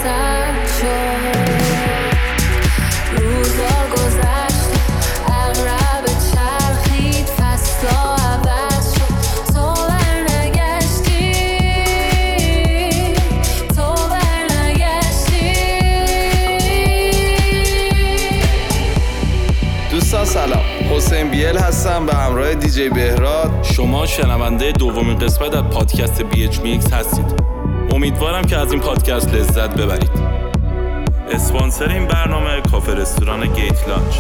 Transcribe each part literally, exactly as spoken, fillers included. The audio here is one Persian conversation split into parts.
سرد شد، روزا گذشت، عقرب چرخید، فصلا عوض شد، تو برنگشتی، تو برنگشتی. دوستان سلام، حسین بیل هستم به همراه دیجی بهراد. شما شنونده دومین قسمت از پادکست بی اچ میکس هستید. امیدوارم که از این پادکست لذت ببرید. اسپانسر این برنامه کافه رستوران گیت لانچ.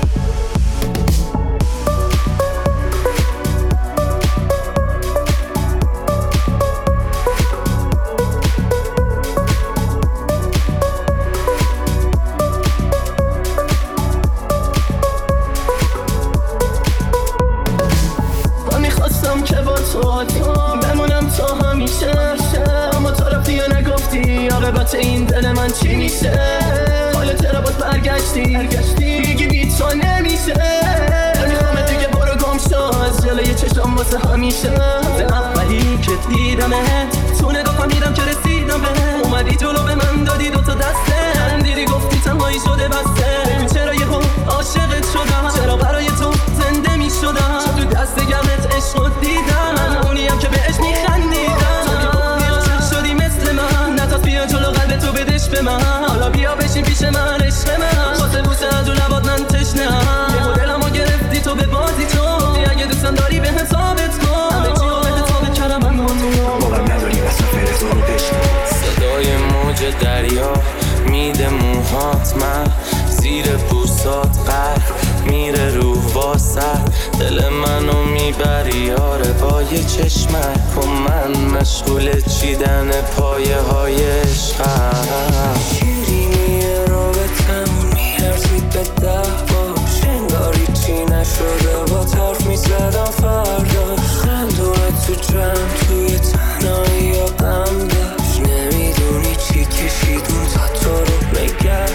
بمونم تا همیشه، اما تو رفتی یا نگفتی عاقبت این دل من چی میشه. حالا چرا باز برگشتی میگی بی تو نمیشه. نمیخوام دیگه برو گم شو از جلوی چشم واسه همیشه. از اولی که دیدمت تو نگاه فهمیدم که رسیدم به اومدی جلو به من دادی دوتا دسته، خندیدی گفتی تنهایی شده بسته. ببین چرا یهو عاشقت شدم، چرا برای تو زنده میشدم، تو دست گرمت عشق دیدم، اونیم که بهش میخندیدم. تو میگفتی عاشق شدی مثل من، نتاز بیا جلو قلب تو بدش به من. حالا بیا بشین پیش من عشق من، واسه بوسه از رو لبات من تشنه‌ام. یهو دلمو گرفتی تو به بازی تو، اگه دوستم داری به هم ثابت کن همه چی رو بده ثابت کردم من با تو. باور نداری بسا فرز رو بشنو صدای موج دریا میده موهات، من زیر بوسات غرق میره روح واسط. دل منو میبری یاره با یه چشمت، با من مشغول چیدن پایه های عشقم. شیرینی رابطمون میرسید به ده باش، انگاری چی نشده با طرف میزدم فردا. خندونت تو جمع توی تنهایی یا غم داشت، نمیدونی چی کشیدون تا تو رو بگم.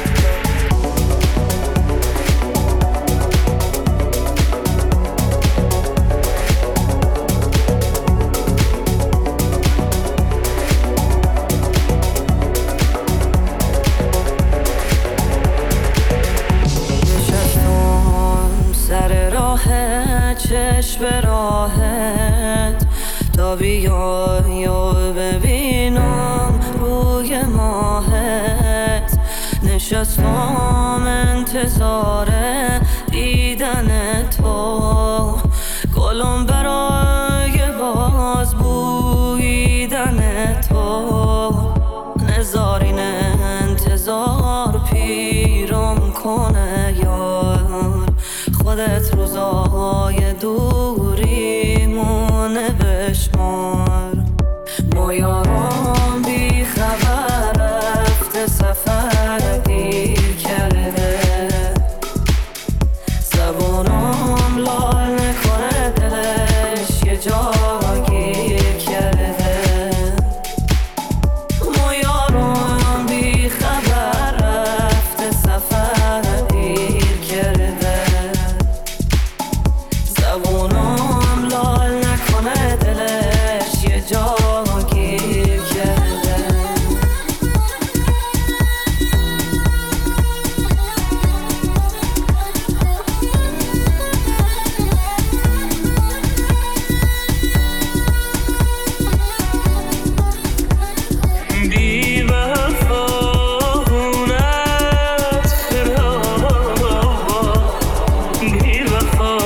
چشم به راحت تا بیای و ببینم روی ماهت. نشستم انتظار دیدن تو، گلم برای باز بویدن تو. نزارین انتظار پیرم کنه یار، خودت روزای دوریمونه بشمار. ما یارم بی خبر رفته سفر دیر کرده، زبونم لال نکنه دلش یه جا گیر کرده. ما یارم بی خبر رفته سفر دیر کرده، زبونم لال نکنه دلش یه جا گیر کرده. بی وفاونت خراب، بی وفا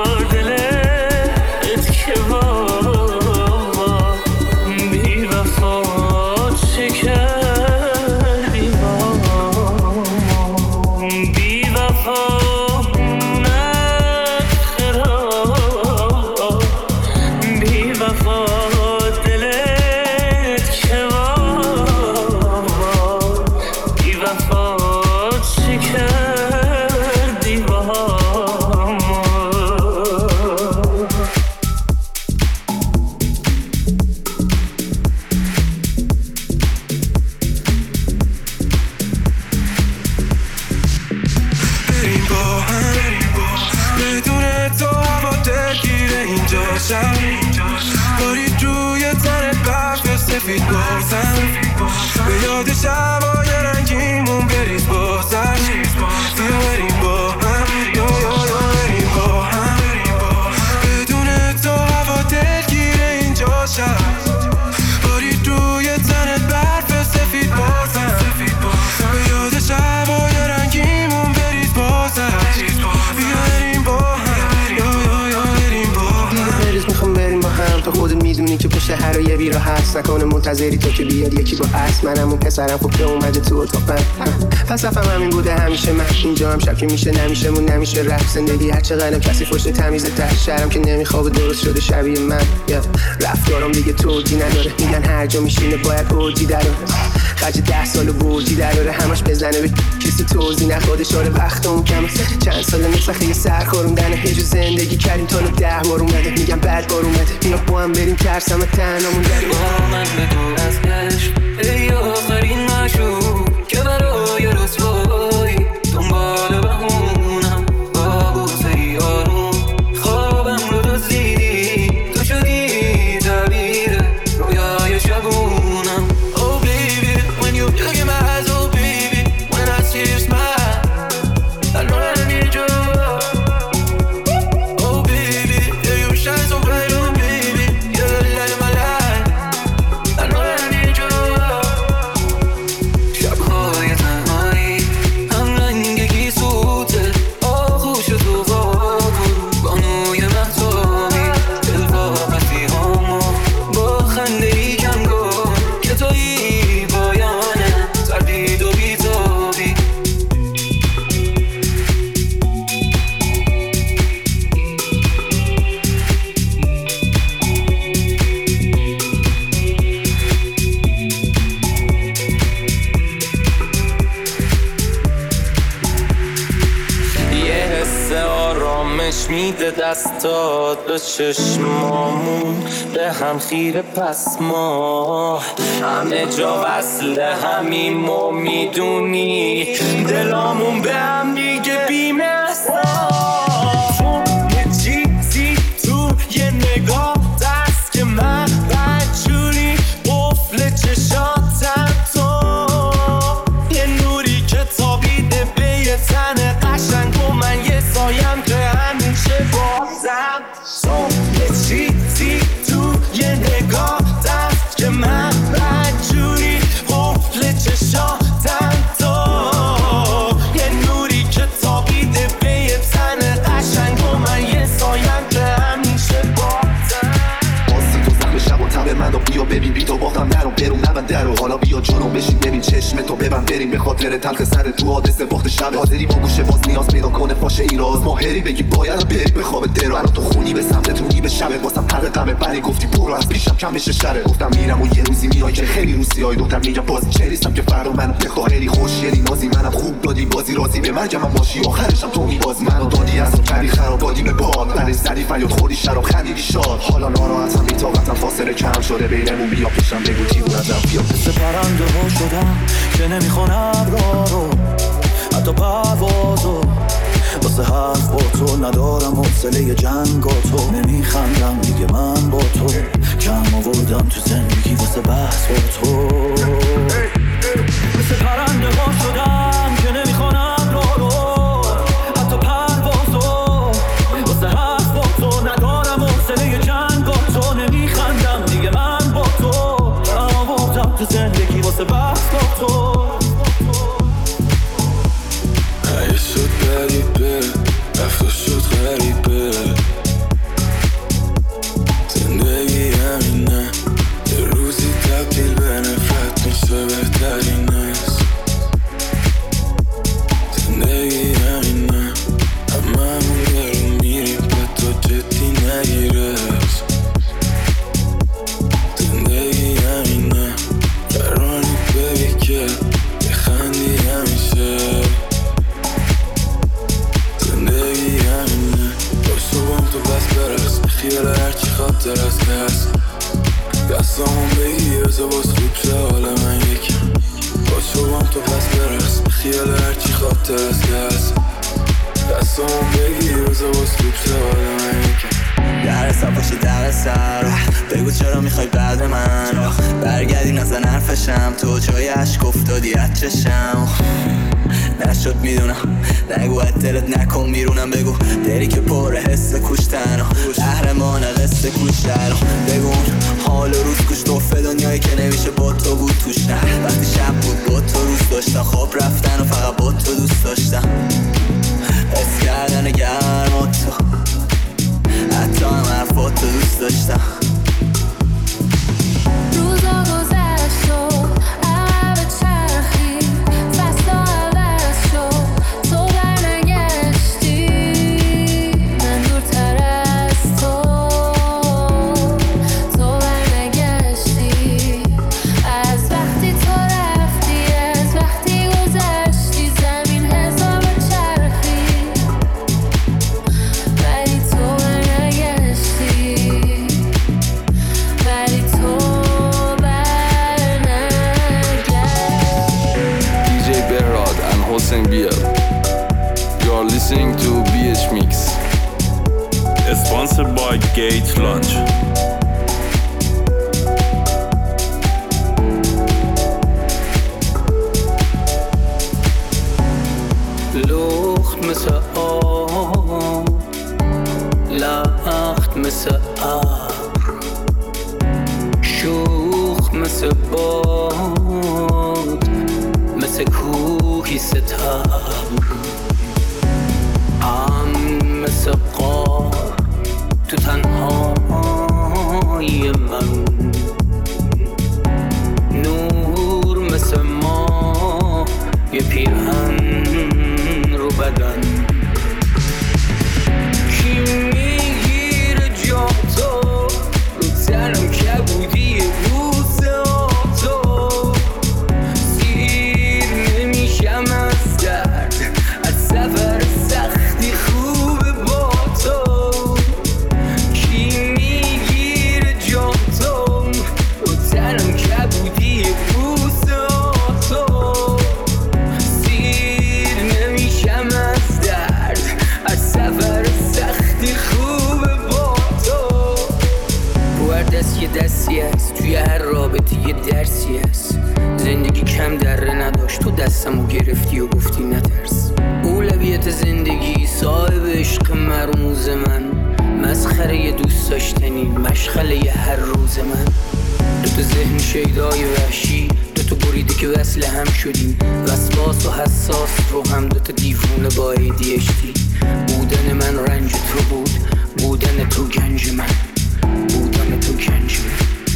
دلت که بابا، بی وفا چه کردی بابا. بی وفاونت خراب، بی وفا دلت که بابا، بی وفا چه کردی بابا. بریم با هم بدون تو هوا دلگیره اینجا شب، بارید روی تن برف سفید بارزم، به یاد شبای رنگی دیگه بیرا حس نکنه منتظری تو که بیاد یکی با عصر. منم اون پسرم خوب که اومده تو اتاقم. پس رفم همین بوده همیشه من اینجا هم شب که میشه نمیشه مون نمیشه رفت زندگی هر چقدر کسی فشت تمیزه تر شهرم که نمیخوابه درست شده شبیه من. رفتارم دیگه توجی نداره میگن هر جا میشینه باید اوجی داره. خرج ده سال بوجی داره همش بزنه به کسی توضیح نخواد اشاره وقتمون کمه. چند سال نسخه یه سر خوروندنه یه جو زندگی کردیم تا ده بار اومده میگم بعد بار اومده بیا با هم بریم ترسم تنهامون داریم. با من بگو از عشق ای آخرین مشوق که برای رسوایی دنبال بهونم با بوسه آروم خوابم رو دزدیدی تو شدی تعبیر رویای شبونم. Oh baby when you look in my eyes oh baby when I see your smile I know that I need you. Oh baby yeah you shine so bright oh baby you're the light of my life I know that I need you. شب‌های تنهایی هم رنگی سوته آغوش تو واکن بانوی مهتابی دلواپسی هامو با خنده ای کم کن که تویی پایانه تردید و بیتابی. یه حس آرامش میده دستات به چشمامون به هم خیره پس ما همه جا وصل همیم و میدونی دلامون به هم دیگه بیمه تو یه چیزی تو یه نگاه دست که من بدجوری قفل چشاتم تو یه نوری که تابیده به یه تن قشنگ و من یه سایم که همیشه بازم تو یه چیزی تو یه نگاه دست که من بدجوری قفل چشاتم تو یه نوری که تابیده به یه تن قشنگ و من یه سایم که همیشه بازم. باسی تو زخم شب و تب من رو بیا ببین بی تو باختم نرو برون نبند درو حالا بیا جلوم بشین ببین چشم تو ببند بریم به خاطر تلخ سر تو حادثه باخت شب حاضری با گوشه باز نیاز پیدا کنه فاشه ایراز ماهری بگی باید بری به خواب درو منو تو خونی به سمت تونی به شبت واسم پر غمه بری گفتی برو از پیشم کم بشه شره گفتم میرم و یه روزی میای که خیلی روسی های دختر میگم باز چریستم که فردا منو بخواهی خوشگلی نازی منم خوب دادی بازی رازی به مرگم هم باشی آخرشم تو میبازی منو دادی از تو کردی خراب دادی به باد برش زدی فریاد خوردی شراب خندیدی شاد حالا ناراحتم بی‌طاقتم فاصله کم شده بینمون بیا پیشم بگو چی بود ازم بیا مثل پرنده ها شدم که نمیخوان ابرا رو حتی پروازو واسه حرف با تو ندارم حوصله جنگ و تو نمیخندم دیگه من با تو کم آوردم تو زندگی واسه بحث با تو مثل پرنده ها شدم که نمیخوان ابرا رو حتی پروازو واسه حرف با تو ندارم حوصله جنگ با تو نمیخندم دیگه من با تو کم آوردم تو زندگی واسه بحث با تو. اگه شد غریبه رفت و شد غریبه زندگی همینه یه روزی تبدیل به نفرت میشه بهترین است زندگی همینه هممون درون میریم به تو جدی نگیرش زندگی همینه فرانی ببی که بخندی همیشه زندگی همینه باش تو بام تو بس برس خیال هرچی خاطر از که هست دستامون بگی بزا باز خوب شه حال من یکم باش تو بام تو پس برس خیال هرچی خاطر از که هست دستامون بگی بزا باز خوب شه حال من یکم در صفاشی در سر بگو چرا میخوای بعد من برگردی نزن حرفشم تو جای عشق افتادی از چشم نشد میدونم نگو از دلت نکن بیرونم بگو دری که پر حس کشتن قهرمان قصه کشتن بگو اون حال و روز کش توفه دنیایی که نمیشه با تو بود توش نه وقتی شب بود با تو روز داشتم خواب رفتن و فقط با تو دوست داشتم حس کردن گرم و تو حتی هم حرفات تو دوست داشتم بی ال. You are listening to بی اچ Mix. Sponsored by Gate Lunch. لخت مثل آب، لخت مثل ابر، شوخ مثل باد، مثل کوهی ستبر، امن مثل غار تو تنهای من، نور مثل ماه یه پیرهن رو بدن. کی میگیره جا تو رو تنم کبودی روز تو، سیر نمیشم از درد، از سفر سختی خوبه با تو. کی میگیره جا تو رو تنم کبودی روز تو، سیر نمیشم از درد، از سفر سختی خوبه با تو. رو هر دست یه دستی هست، توی هر رابطه یه درسی هست. زندگی کم دره نداشت، تو دستمو گرفتی و گفتی نترس. اولویت زندگی صاحب عشق مرموز من، مسخره یه دوست داشتنی مشغله یه هر روز من. دوتا ذهن شیدای وحشی، دوتا بریده که وصل هم شدیم، وسواس و حساس رو هم دوتا دیوونه با ای دی اچ دی. بودن من رنج تو بود، بودن تو گنج من، بودن تو گنج من.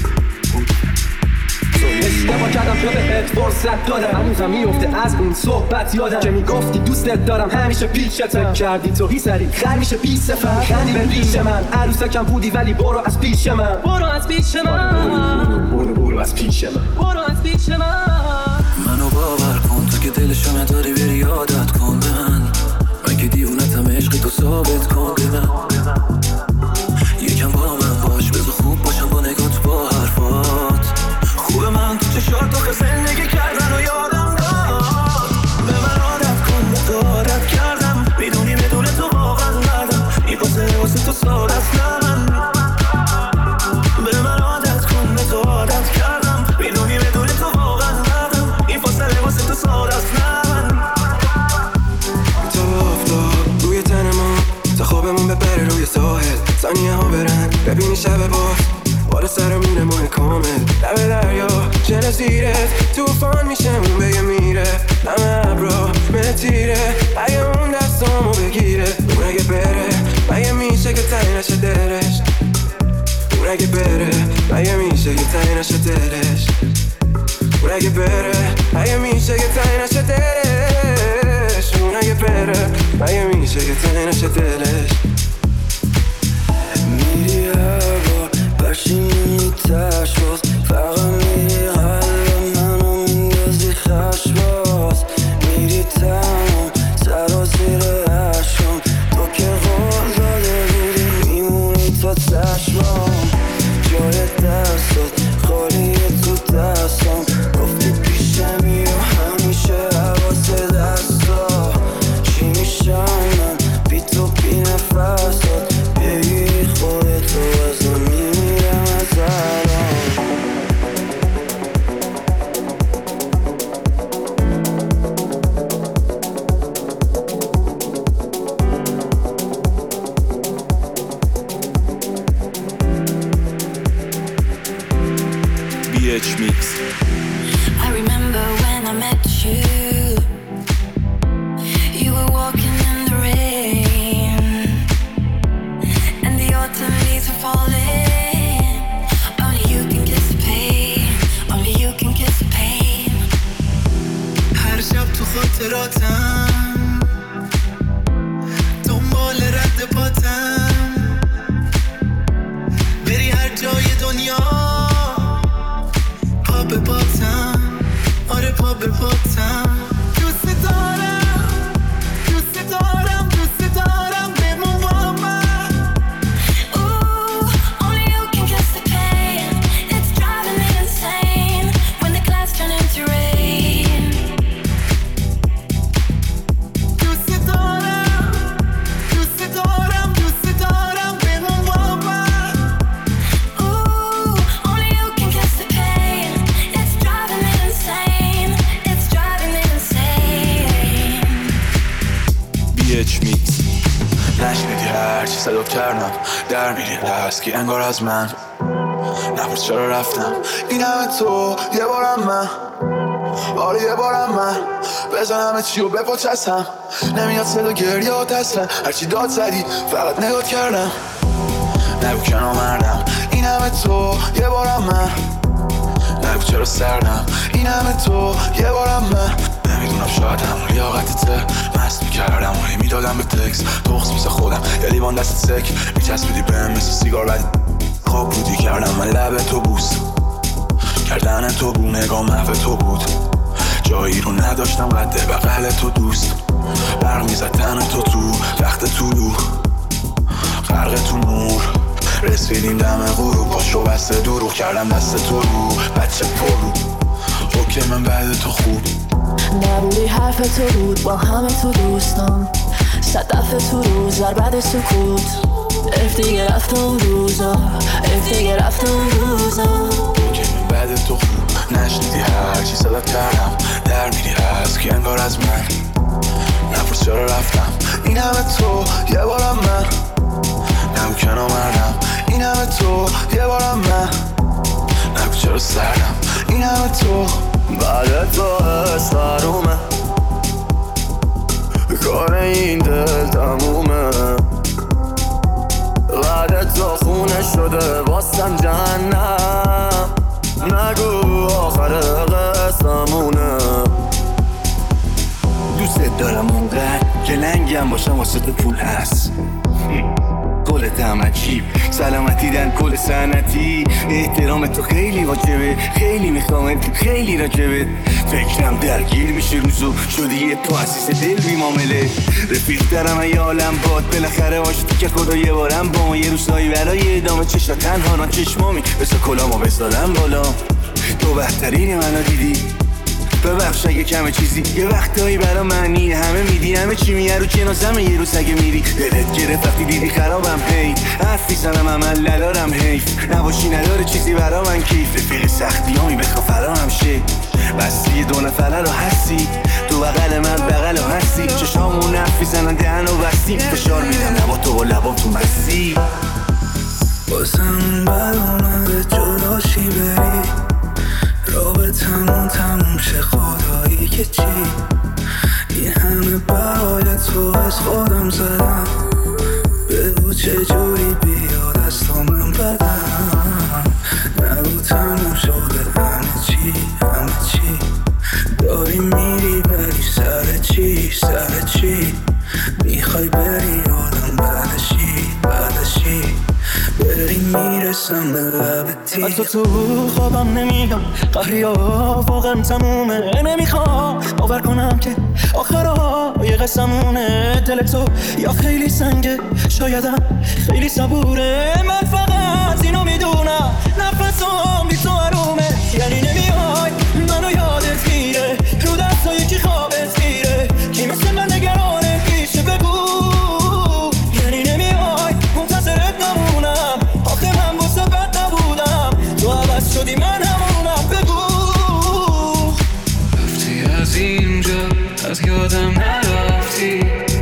اشتباه کردم که بهت فرصت دادم، هنوزم میفته از اون صحبت یادم که میگفتی دوستت دارم همیشه پیشتم. کردی تو هی سری خر میشه بی صفر، خندی به ریش من، عروسکم بودی ولی برو از پیش من، برو از پیش من، برو برو از پیش من، برو از پیش من. منو باور کن تو که دلشو نداری بری یادت کن به من، من که دیوونتم عشقی تو ثابت کن به من. یکم با من باش بذار خوب باشم با نگات با حرفات، خوبه من تو چشات آخه زندگی کردن و یادم داد. به من عادت کن به تو عادت کردم، میدونی بدون تو واقعا مردم، این واسه واسه تو ساده است نه من. به من عادت کن به تو عادت کردم، میدونی بدون تو واقعا مردم، این فاصله واسه تو ساده است نه من. تو افتاد روی تن ما تا خوابمون بپره روی ساحل، ثانیه ها برن ببینی شب باز بار سر میره ماه کامل. لب دریا چه زیرت توفان میشه اون بگه میره، همه ابرا متیره اگه اون دستامو بگیره. اون اگه بره مگه میشه که تایی نشه دلش، اون اگه بره مگه میشه که تایی نشه دلش، اون اگه بره مگه میشه که تایی نشه دلش، اون اگه بره مگه میشه که تایی نشه دلش. میری هر بار برشینی تش باز، فقط میری قلب منو میندازی خش باز. میری تمام سر و زیر عشقم، تو که قول داده بودی میمونی تا چشمام. جای دستات خالیه تو دستم، گفتی پیشمی و همیشه حواس دستا. چی میشم من بی تو بی نفسات، بگیری خودتو ازم میمیرم از الان. بی اچ Mix. I remember when I met you, you were walking in the rain, and the autumn leaves were falling. Only you can kiss the pain, only you can kiss the pain. هر شب تو خاطراتم دنبال رد پاتم، بری هر جای دنیا پا به پاتم، آره پا به پاتم. دوست دارم دوست دارم دوست دارم بمون با من. Ooh, only you can kiss the pain. It's driving me insane when the clouds turn into rain. صدا کردم در میری لسکی انگار از من نپرس چرا رفتم این همه تو یه بارم من آره یه بارم من بزنم چی و بپاچستم نمیاد صدا گریه و دستم هرچی داد زدی فقط نگات کردم نگو که نامردم این همه تو یه بارم من نگو چرا سردم این همه تو یه بارم من نمیدونم شاید همون لیاقتته مست میکردم و میدادم به تکس تخص میسه خودم یه لیوان دست سک میچسبیدی بهم مثل سیگار بدی خواب بودی کردم من لب تو بوس کردن تو بو نگاه محو تو بود جایی رو نداشتم قده بغل تو دوست برق میزد تن تو تو وقت طولو غرق تو نور رسیدیم دم غروب پاشو بسته دروغ کردم دست تو رو بچه پرو اوکی من بعد تو خوب نبودی حرف تو بود با همه تو دوستان صدف تو روز در بعد سکوت اف دیگه رفت اون روزا اف دیگه رفت اون روزا اوکی من بعد تو خوب نشنیدی هرچی صدات کردم در میری هست که انگار از من نپرس چرا رفتم این همه تو یه بارم من نگو که نامردم این همه تو یه بارم من نگو چرا سردم این همه تو بعد تو استارومه کار این دل تمومه بعد تو خونه شده باستم جهنم نگو آخر قسمونه دوست دارم اونقدر که لنگم باشم واسه تو پول هست گلت هم عجیب سلامتی دن کل سنتی احترام تو خیلی واجبه خیلی میخوامت خیلی راجبت فکرم درگیر میشه روزو شدی یه تو حسیس دل بی معامله رفیق دارم ای عالم باد بالاخره باشتی که خدا یه بارم با ما یه روزایی برای ادامه چشا تنها ران چشمامی بسا کلامو بسادم بالا تو بهترین منو دیدی ببخش اگه کمه چیزی یه وقتایی برا معنی همه میدی همه چی میه رو جنازمه یه روز اگه میری دلت گرفت وقتی دیدی خرابم هی حرفی زنم عمل ندارم حیف نباشی نداره چیزی برا من کیف رفیق سختی هامی بخوا فرامم شه بستی دو نفره رو هستی تو بغل من بغل رو هستی چشامون حرفی زنن دهن و بستی فشار میدم نبا تو و لبام تو مستی بازم برامه به جلاشی بری رابطمون تموم شه خدایی که چی این همه برای تو از خودم زدم بگو چجوری بیاد از تو من بدم نگو تموم شده همه چی همه چی داری میری بری سر چی سر چی میخوای بری آدم بعدشی بعدشی بری میرسم به لب تی از تو تو خوابم نمیگم قهری ها واقعا تمومه نمیخوام باور کنم که آخرها یه قسمونه دل تو یا خیلی سنگه شایدم خیلی صبوره من فقط اینو میدونم نفسم بی تو آرومه یعنی نمیای منو یادت میره رو دستای یکی خوابت میره کی مثل من نگرانه پیشه بگو یعنی نمیای منتظرت نمونم آخه من واسه بد نبودم تو عوض شدی من همونم بگو رفتی از اینجا از یادم نرفتی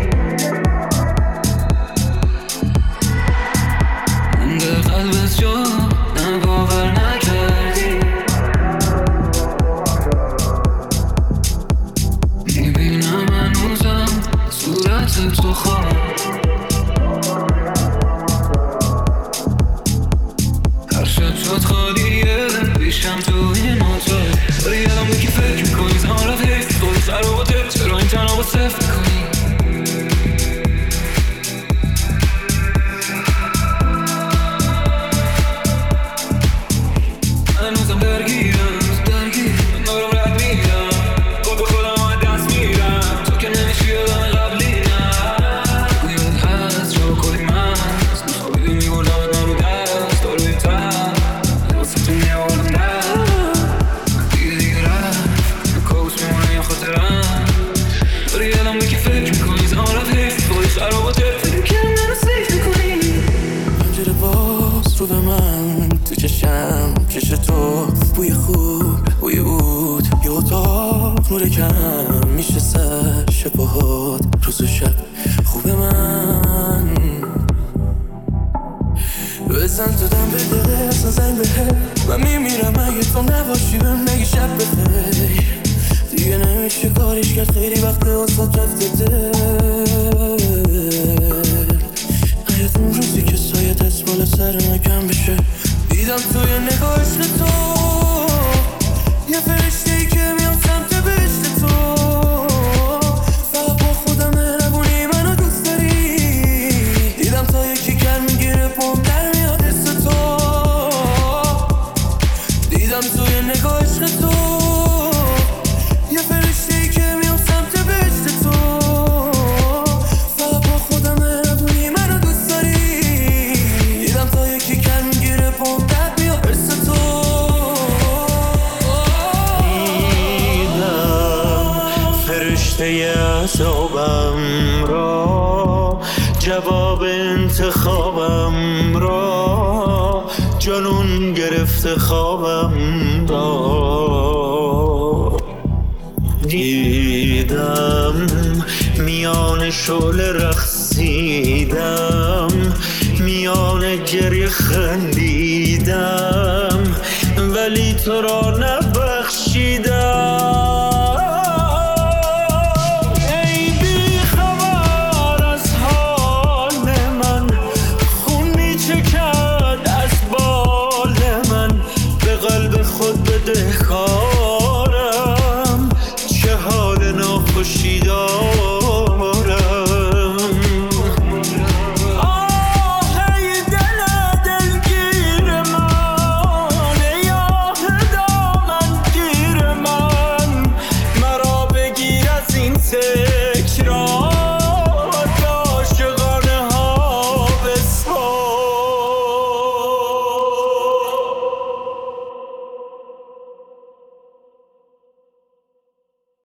من به قلبت جا نباور نکردی میبینم هنوزم صورت تو خواب هر شب شد خالیه بیشم تو این اتاق داری یادم بکی فکر میکنی زمان رفت حیف تو سر و دل چرا این تنها با صفر میکنی هنوزم درگیرم درگیر دارم رد میرم خود به خودم آمد دست میرم تو که نمیشی یادم قبلی نه یاد هست جا کلی من هست نخوابیدی میبردم من رو دست داروی تر واسه تو میاردم دست دیگه دیگه رفت کابوس میمونه یا خاطرم داری یادم بکی فکر میکنی زمان رفت حیف توی خراباته فکر کردم منو سیف میکنی پنجره باز رو به من تو چشم کش تو بوی خوب بوی بود یه اتاق نور کم میشه سر شبهات روز و شب خوب من بزن تو دم به دقیقه اصلا زنگ بهه من میمیرم اگه تو نباشی بهم نگی شب بخیر دیگه نمیشه کاریش کرد خیلی وقت واسات رفته دل حیات اون روزی که سایه دست بالا سر ما کم بشه دیدم توی نگاه عشق تو یه فرشته ای که میام سمت بهشت تو فقط با خودم مهربونی منو دوست داری دیدم تا یکی گر میگیره پام در میاد حس تو دیدم توی نگاه عشق تو یه فرشته ای که میام سمت بهشت تو فقط با خودم مهربونی منو دوست داری دیدم تا یکی گر میگیره پام در میاد حس تو فرشته عذابم را جواب انتخابم را جنون گرفته خوابم را دیدم میان شعله رقصیدم میان گریه خندیدم ولی تو را نه